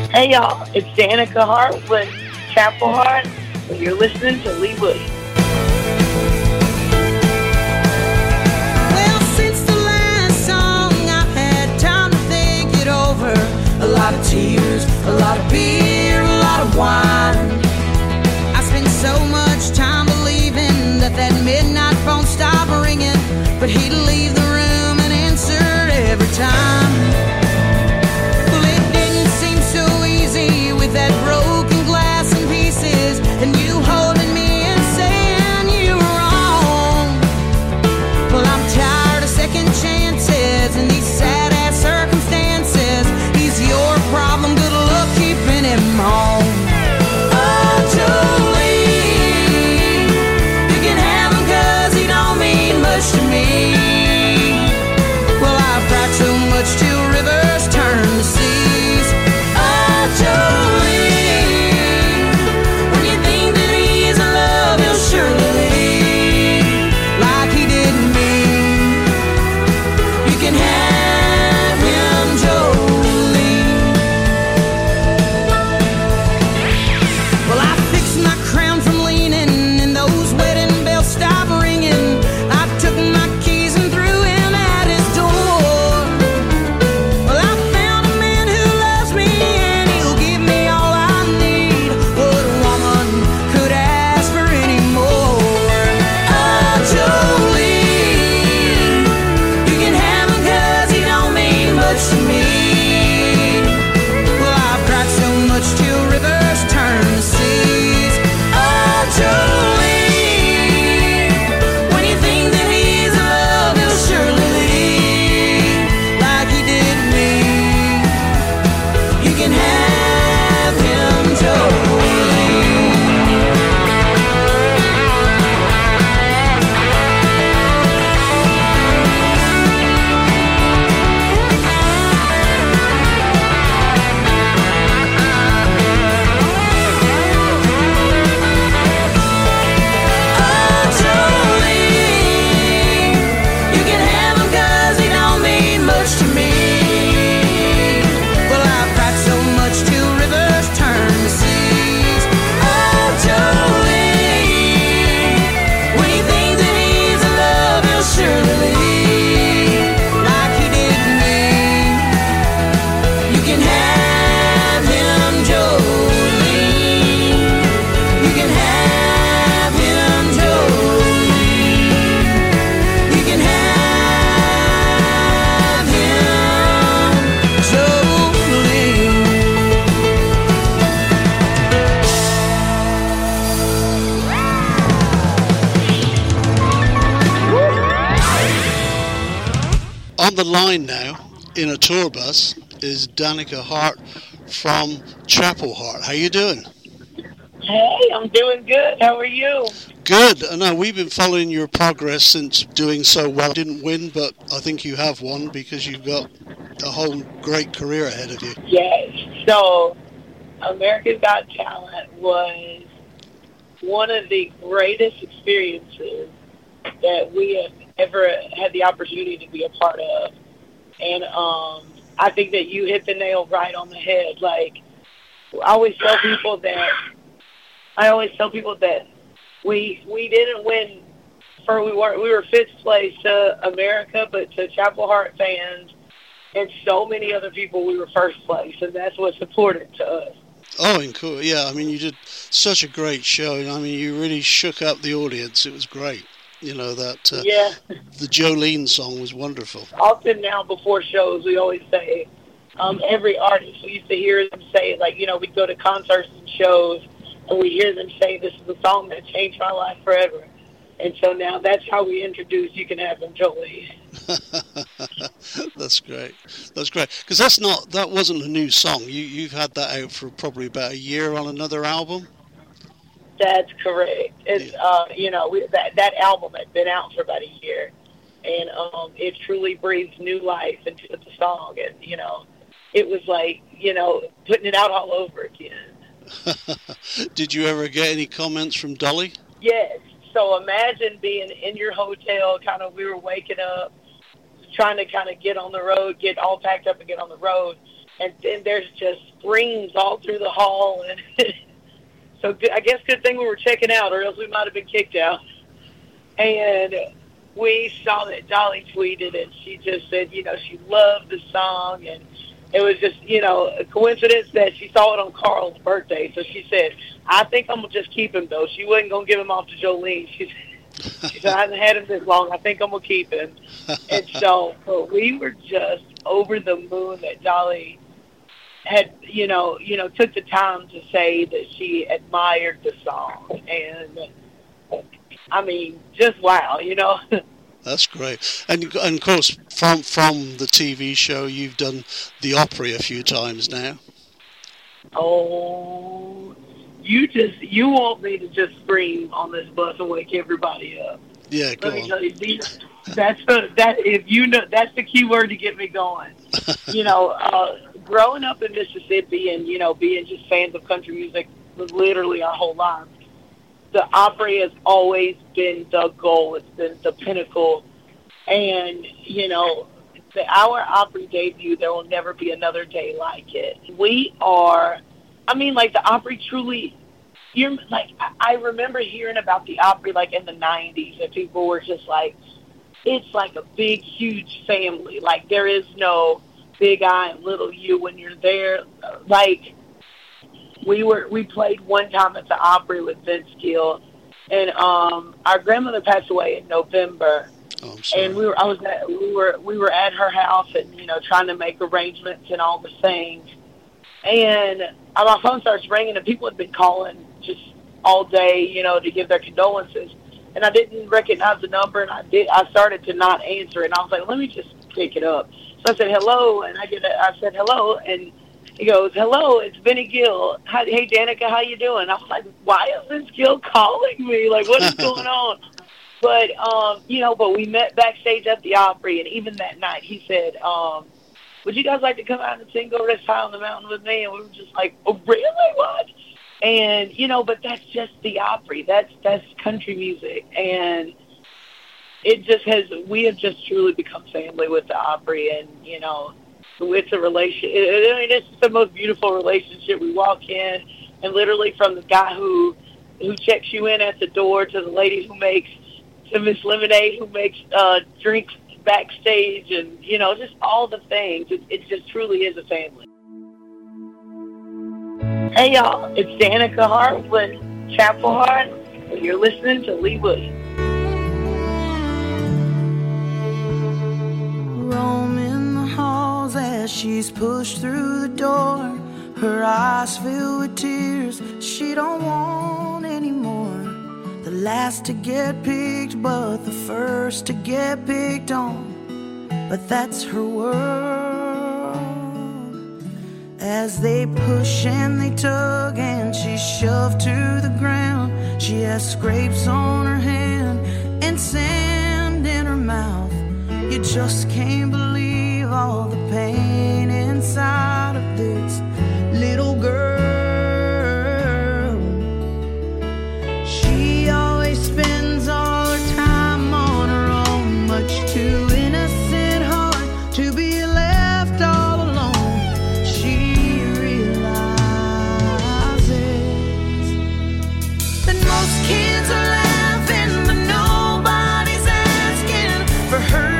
Hey y'all, it's Danica Hart with Chapel Hart, and you're listening to Lee Woody. Well, since the last song, I've had time to think it over. A lot of tears, a lot of beer, a lot of wine. I spent so much time believing that midnight phone stopped ringing, but he'd leave the room and answer every time. Well, it didn't seem so easy with that broken glass and pieces, and you holding me and saying you were wrong. Well, I'm tired of second chances and these sad-ass circumstances. He's your problem, good luck keeping him home. Oh, Jolene, you can have him 'cause he don't mean much to me. Well, I've cried so much till rivers turn to seas. Oh, Jolene, when you think that he's in love, he'll surely leave like he did me. You can have him, Jolene. Well, I fixed my crown from leaning, and those wedding bells stopped ringing. I took my keys and threw him at his door. Well, I found a man who loves me, and he'll give me all I need. What a woman could ask for any more? Oh, Jolene, you can have him 'cause he don't mean much to me. Well, I've cried so much till rivers turn to seas. Oh, Jolene, when you think that he's in love, he'll surely leave like he did me. You can have him, Jolene. Oh, Jolene, you can have him 'cause he don't mean much to me. Well, I've cried so much till rivers turn to seas. Oh, Jolene, when you think that he's in love, he'll surely leave like he did me. You can have him, Jolene. You can have him, Jolene. You can have him, Jolene. On the line now, in a tour bus, is Danica Hart from Chapel Hart. How you doing? Hey, I'm doing good. How are you? Good. I know we've been following your progress since doing so well. Didn't win, but I think you have won because you've got a whole great career ahead of you. Yes. So, America's Got Talent was one of the greatest experiences that we have ever had the opportunity to be a part of. And I think that you hit the nail right on the head. Like, I always tell people that we didn't win we were fifth place to America, but to Chapel Hart fans and so many other people, we were first place, and that's what's important to us. Oh, and cool. Yeah, I mean, you did such a great show. I mean, you really shook up the audience. It was great. You know, that Yeah. the Jolene song was wonderful. Often now before shows, we always say, every artist, we used to hear them say, like, you know, we'd go to concerts and shows, and we hear them say, this is a song that changed my life forever. And so now that's how we introduce You Can Have Them, Jolene. That's great. That's great. Because that wasn't a new song. You've had that out for probably about a year on another album. That's correct. It's you know, that album had been out for about a year, and it truly breathes new life into the song, and you know, it was like, you know, putting it out all over again. Did you ever get any comments from Dolly? Yes. So imagine being in your hotel, we were waking up, trying to kind of get on the road, get all packed up and get on the road, and then there's just screams all through the hall, and so I guess good thing we were checking out, or else we might have been kicked out. And we saw that Dolly tweeted, and she just said, she loved the song, and it was just, a coincidence that she saw it on Carl's birthday. So she said, I think I'm going to just keep him, though. She wasn't going to give him off to Jolene. She said, I haven't had him this long. I think I'm going to keep him. And so but we were just over the moon that Dolly had, took the time to say that she admired the song. And, I mean, just wow, That's great. And of course, from the TV show, you've done the Opry a few times now. Oh, you want me to just scream on this bus and wake everybody up. Yeah, go on. Let me tell you, that's the key word to get me going. Growing up in Mississippi and, being just fans of country music literally our whole lives, the Opry has always been the goal. It's been the pinnacle. And, our Opry debut, there will never be another day like it. The Opry truly, I remember hearing about the Opry, in the 90s, and people were just like, it's like a big, huge family. Like, there is no big I and little you when you're there. We played one time at the Opry with Vince Gill, and our grandmother passed away in November. Oh, I'm sorry. And we were at her house and trying to make arrangements and all the things. And my phone starts ringing, and people had been calling just all day, to give their condolences. And I didn't recognize the number, and I started to not answer, and I was like, let me just pick it up. So I said hello, and I said hello, and he goes, hello, it's Benny Gill. Hey, Danica, how you doing? I was like, why is this Gill calling me? What is going on? But, but we met backstage at the Opry, and even that night he said, would you guys like to come out and sing Go Rest High on the Mountain with me? And we were just like, oh, really? What? And, but that's just the Opry. That's country music. And we have just truly become family with the Opry, and, it's a relationship. It's the most beautiful relationship. We walk in, and literally from the guy who checks you in at the door to the lady to Miss Lemonade who makes drinks backstage, and just all the things. It just truly is a family. Hey y'all, it's Danica Hart with Chapel Hart, and you're listening to Lee Williams. Roaming the halls as she's pushed through the door, her eyes filled with tears she don't want anymore. The last to get picked, but the first to get picked on. But that's her world. As they push and they tug and she's shoved to the ground, she has scrapes on her hand and sand in her mouth. You just can't believe all the pain inside of this little girl. She always spends all her time on her own, much too innocent heart to be left all alone. She realizes that most kids are laughing, but nobody's asking for her.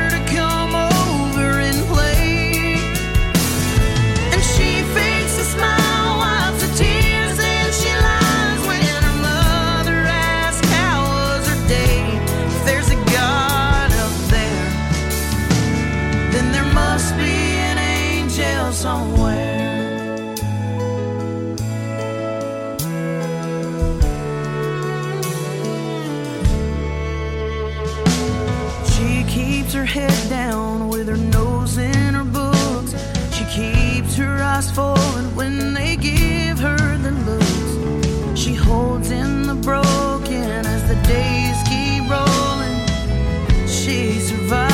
Her head down with her nose in her books. She keeps her eyes forward when they give her the looks. She holds in the broken as the days keep rolling. She survives.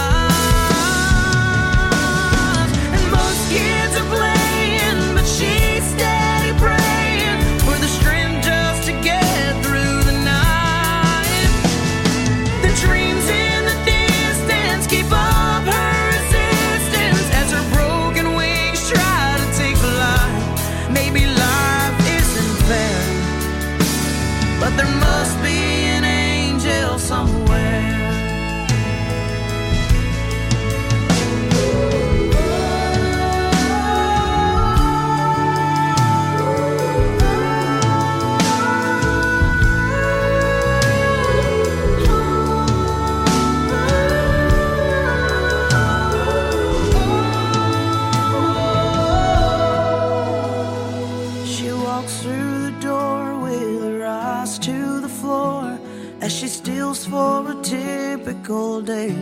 And most kids are playing, but she's steady praying for the strength just to get through the night. The dreams in the keep up her resistance as her broken wings try typical day.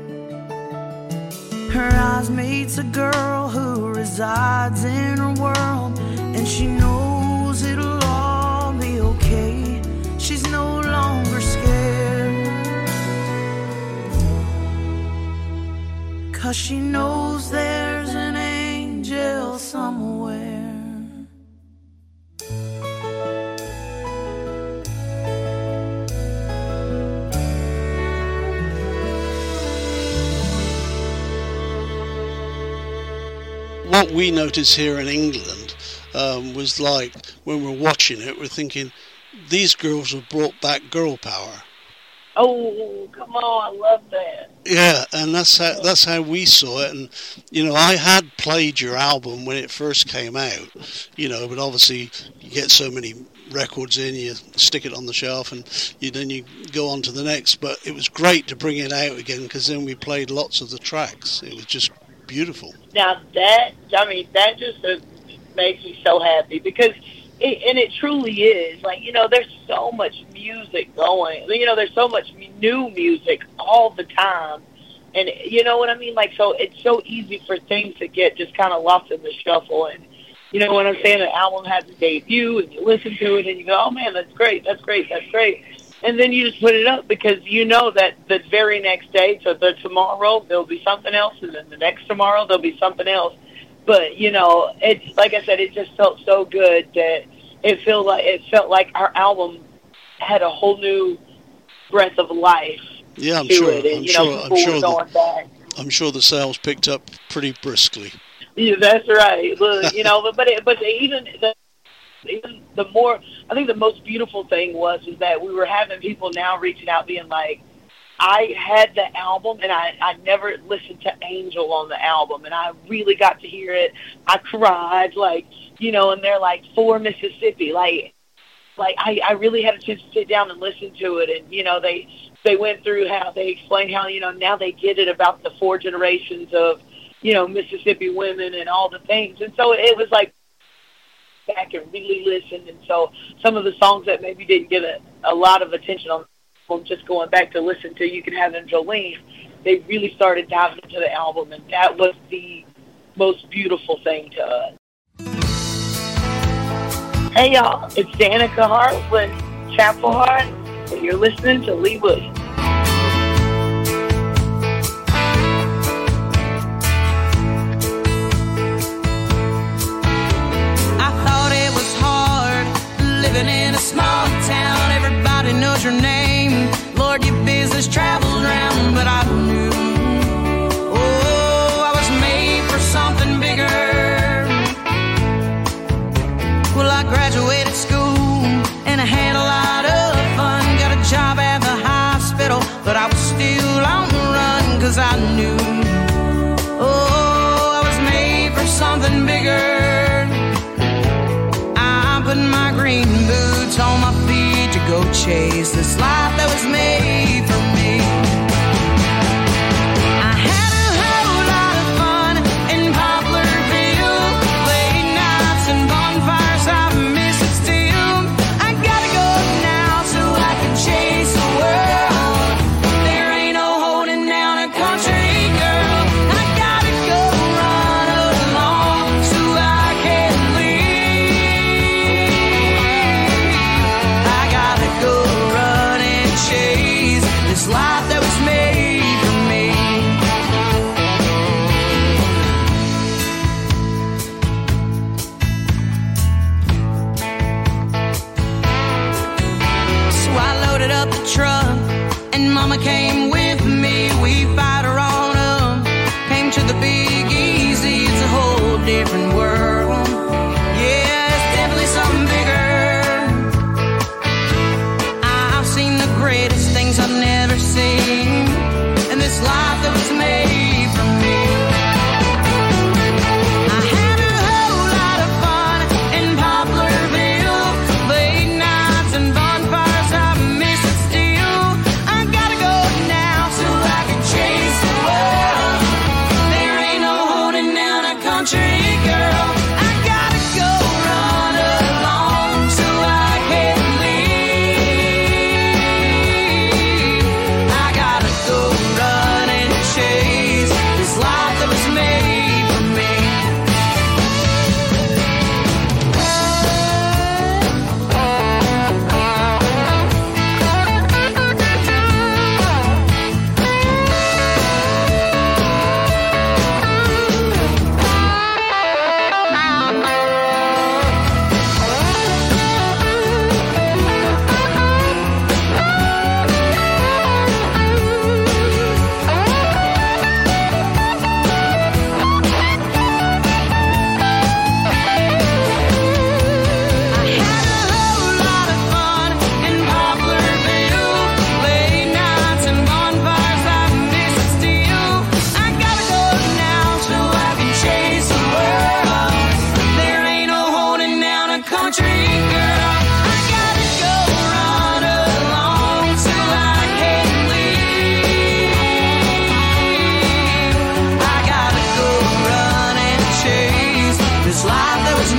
Her eyes meets a girl who resides in her world, and she knows it'll all be okay. She's no longer scared, 'cause she knows there's an angel somewhere. What we noticed here in England was like, when we're watching it, we're thinking, these girls have brought back girl power. Oh, come on, I love that. Yeah, and that's how we saw it. And, you know, I had played your album when it first came out, you know, but obviously you get so many records in, you stick it on the shelf, and then you go on to the next. But it was great to bring it out again, because then we played lots of the tracks. It was just beautiful. Now that just makes me so happy, because it truly is, like, you know, there's so much music going, you know, there's so much new music all the time, and you know what I mean, like, so it's so easy for things to get just kind of lost in the shuffle. And you know what I'm saying, the album has a debut, and you listen to it and you go, oh man, that's great, and then you just put it up, because you know that the very next day, so the tomorrow there'll be something else, and then the next tomorrow there'll be something else. But you know, it's like I said, it just felt so good that it felt like our album had a whole new breath of life. Yeah, I'm to sure. it. And, I'm sure the sales picked up pretty briskly. Yeah, that's right. You know, but even the more, I think the most beautiful thing is that we were having people now reaching out, being like, I had the album, and I never listened to Angel on the album, and I really got to hear it. I cried, like, you know, and they're like, for Mississippi, like I really had a chance to sit down and listen to it. And you know, they went through how they explained how, you know, now they get it about the 4 generations of, you know, Mississippi women and all the things. And so it was like back and really listen. And so some of the songs that maybe didn't get a lot of attention on just going back to listen to You Can Have Them Jolene, they really started diving into the album, and that was the most beautiful thing to us. Hey y'all, it's Danica Hart with Chapel Hart, and you're listening to Lee Williams. I thought it was hard living in a small town. Everybody knows your name. Lord, your business travels around, but I knew, oh, I was made for something bigger. Well, I graduated school and I had a lot of fun. Got a job at the hospital, but I was still on the run, 'cause I knew, oh, I was made for something bigger. I put my green boots on my feet to go chase this life that was made for me. I had a whole lot of fun in Poplarville, late nights and bonfires, I miss it still. I gotta go now so I can chase the world. There ain't no holding down a country girl. I gotta go run along so I can leave. I gotta go run and chase this life that was made for me. So I loaded up the truck, and Mama came with me. We fired her on up, came to the Big Easy. It's a whole different world. Yeah, it's definitely something bigger. I've seen the greatest things I've never seen, and this life that was made for me. I had a whole lot of fun in Poplarville, late nights and bonfires, I miss it still. I gotta go now so I can chase the world. There ain't no holding down a country girl.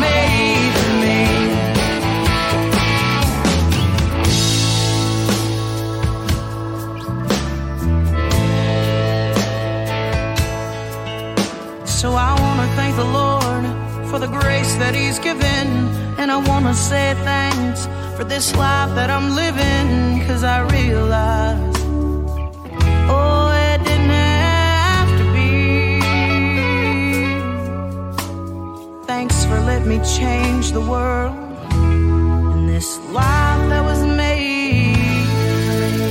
made for me. So I want to thank the Lord for the grace that He's given, and I want to say thanks for this life that I'm living, 'cause I realize, oh, it didn't have to be. Thanks for letting me change the world in this life that was made for me.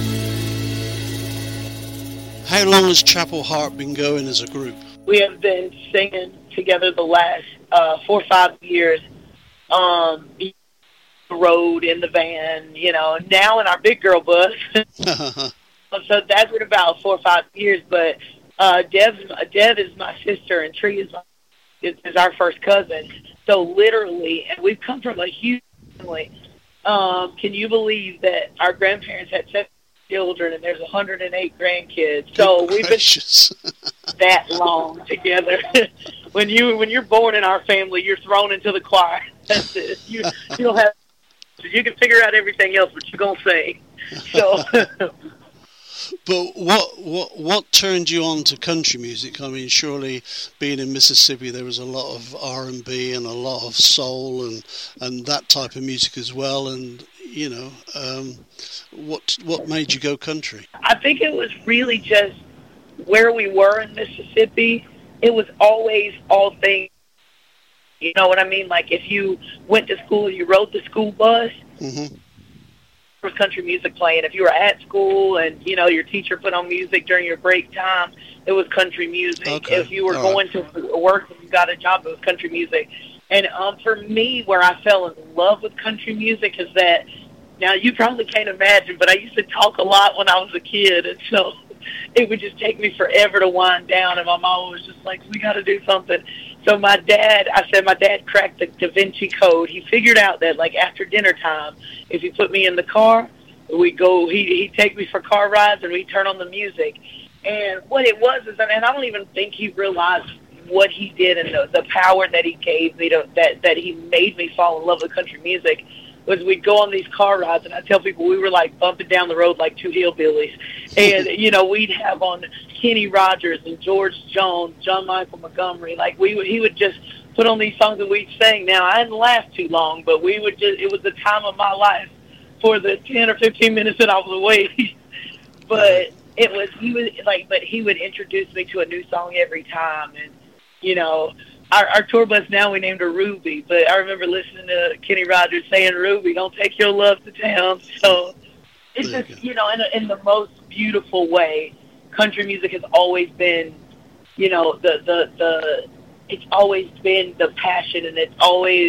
How long has Chapel Heart been going as a group? We have been singing together the last 4 or 5 years. The road, in the van, you know, now in our big girl bus. So that's been about 4 or 5 years. But Dev is my sister, and Tree is our first cousin. So literally, and we've come from a huge family. Can you believe that our grandparents had 7 children and there's 108 grandkids? So we've been that long together. When you're born in our family, you're thrown into the choir. That's it. You don't have. You can figure out everything else, but you're gonna sing. So. But what turned you on to country music? I mean, surely being in Mississippi, there was a lot of R&B and a lot of soul and that type of music as well. And you know, what made you go country? I think it was really just where we were in Mississippi. It was always all things. You know what I mean? Like if you went to school, you rode the school bus. Mm-hmm. There was country music playing. If you were at school and, you know, your teacher put on music during your break time, it was country music. Okay. If you were going to work and you got a job, it was country music. And for me, where I fell in love with country music is that, now you probably can't imagine, but I used to talk a lot when I was a kid, and so it would just take me forever to wind down, and my mom was just like, we got to do something. So my dad cracked the Da Vinci Code. He figured out that, like, after dinner time, if he put me in the car, we'd go, he'd take me for car rides, and we'd turn on the music. And what it was is, and I don't even think he realized what he did and the power that he gave me, that he made me fall in love with country music, was we'd go on these car rides, and I tell people we were like bumping down the road like two hillbillies. And, you know, we'd have on Kenny Rogers and George Jones, John Michael Montgomery. Like he would just put on these songs and we'd sing. Now, I didn't last too long, but it was the time of my life for the 10 or 15 minutes that I was away. But he would introduce me to a new song every time. And, you know, our tour bus now, we named her Ruby, but I remember listening to Kenny Rogers saying, Ruby, don't take your love to town. So it's just, you know, in the most beautiful way, country music has always been, you know, it's always been the passion, and it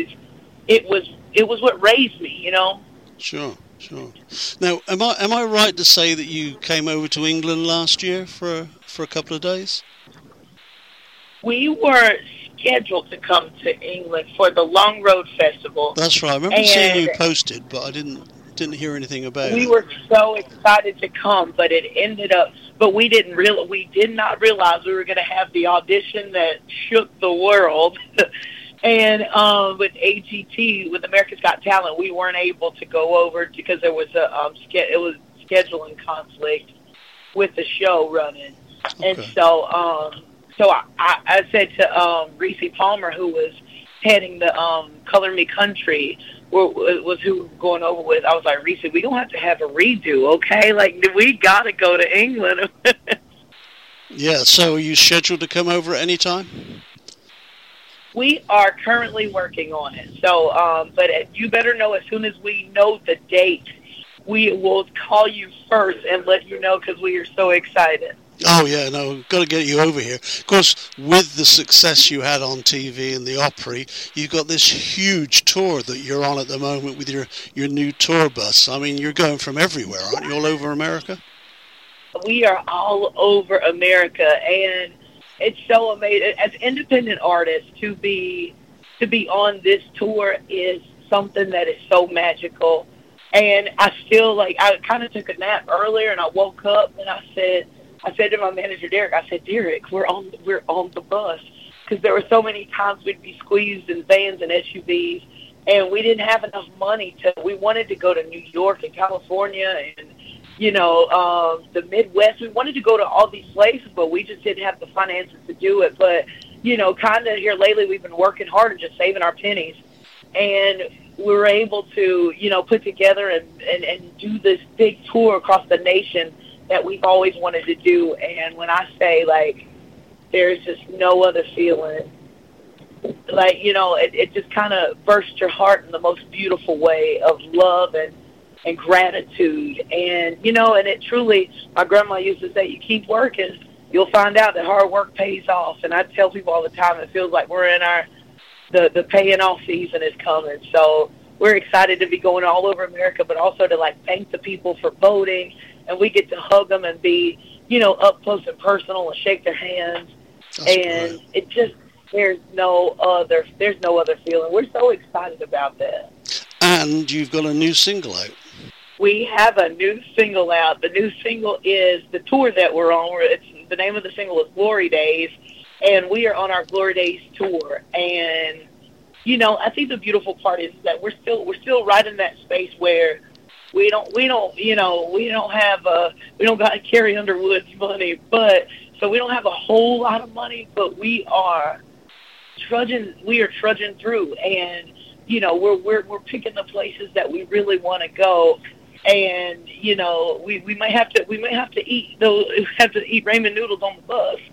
was what raised me, you know? Sure. Now, am I right to say that you came over to England last year for a couple of days? We were scheduled to come to England for the Long Road Festival. That's right. I remember seeing you posted, but I didn't hear anything about it. We were so excited to come, but it ended up. But we did not realize we were going to have the audition that shook the world. And with AGT, with America's Got Talent, we weren't able to go over because there was it was scheduling conflict with the show running, and so. So I said to Reese Palmer, who was heading the Color Me Country, was who we were going over with. I was like, Reese, we don't have to have a redo, okay? Like, we got to go to England. Yeah, so are you scheduled to come over at any time? We are currently working on it. So, but you better know as soon as we know the date, we will call you first and let you know because we are so excited. Oh, yeah, no, got to get you over here. Of course, with the success you had on TV and the Opry, you've got this huge tour that you're on at the moment with your new tour bus. I mean, you're going from everywhere, aren't you, all over America? We are all over America, and it's so amazing. As independent artists, to be on this tour is something that is so magical. And I feel like I kind of took a nap earlier, and I woke up, and I said to my manager, Derek, I said, Derek, we're on the bus. because there were so many times we'd be squeezed in vans and SUVs, and we didn't have enough money we wanted to go to New York and California and, the Midwest. We wanted to go to all these places, but we just didn't have the finances to do it. But, kind of here lately, we've been working hard and just saving our pennies. And we were able to, put together and do this big tour across the nation that we've always wanted to do. And when I say, there's just no other feeling, it just kind of bursts your heart in the most beautiful way of love and gratitude. And, and it truly, my grandma used to say, you keep working, you'll find out that hard work pays off. And I tell people all the time, it feels like we're in the paying off season is coming. So we're excited to be going all over America, but also to thank the people for voting, and we get to hug them and be, up close and personal and shake their hands. That's and great. It just, there's no other feeling. We're so excited about that. And you've got a new single out. We have a new single out. The new single is the tour that we're on. The name of the single is Glory Days, and we are on our Glory Days tour. And I think the beautiful part is that we're still right in that space where we don't got Carrie Underwood's money, but so we don't have a whole lot of money, but we are trudging through, and we're picking the places that we really want to go. And we might have to eat ramen noodles on the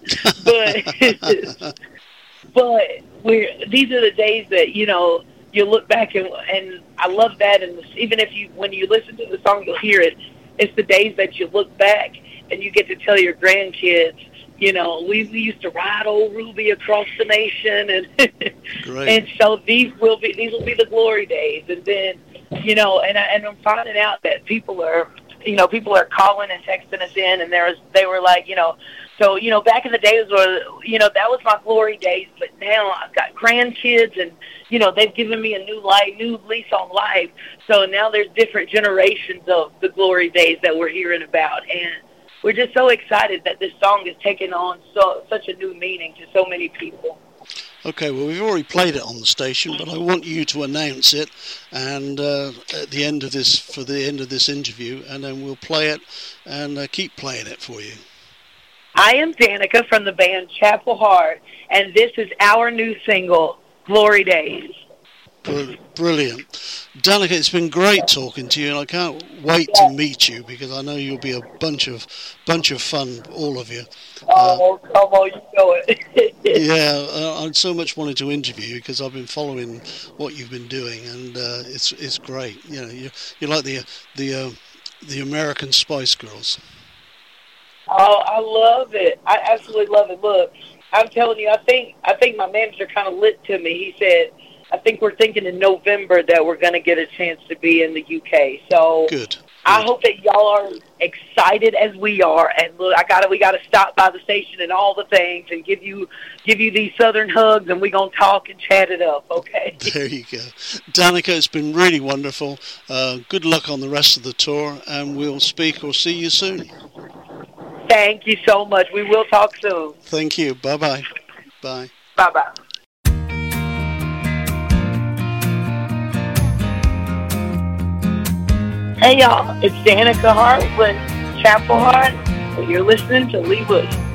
bus, but these are the days that you look back and I love that. And even when you listen to the song, you'll hear it. It's the days that you look back and you get to tell your grandkids, we used to ride old Ruby across the nation, and Great. And so these will be the glory days. And then and I'm finding out that people are calling and texting us in, and they were like, so back in the days where that was my glory days, but now I've got grandkids, and they've given me a new lease on life. So now there's different generations of the glory days that we're hearing about, and we're just so excited that this song is taking on such a new meaning to so many people. Okay, well, we've already played it on the station, but I want you to announce it, and at the end of this interview, and then we'll play it and keep playing it for you. I am Danica from the band Chapel Heart, and this is our new single, Glory Days. Brilliant. Danica, it's been great talking to you, and I can't wait to meet you, because I know you'll be a bunch of fun, all of you. Oh, come on, you know it. Yeah, I so much wanted to interview you because I've been following what you've been doing, and it's great. You're like the American Spice Girls. Oh, I love it. I absolutely love it. Look, I'm telling you, I think my manager kind of lit to me. He said, I think we're thinking in November that we're going to get a chance to be in the UK. So Good. I hope that y'all are excited as we are. And look, we got to stop by the station and all the things and give you these Southern hugs, and we're going to talk and chat it up, okay? There you go. Danica, it's been really wonderful. Good luck on the rest of the tour, and we'll speak or see you soon. Thank you so much. We will talk soon. Thank you. Bye-bye. Bye. Bye-bye. Hey, y'all. It's Danica Hart with Chapel Heart, and you're listening to Lee Williams.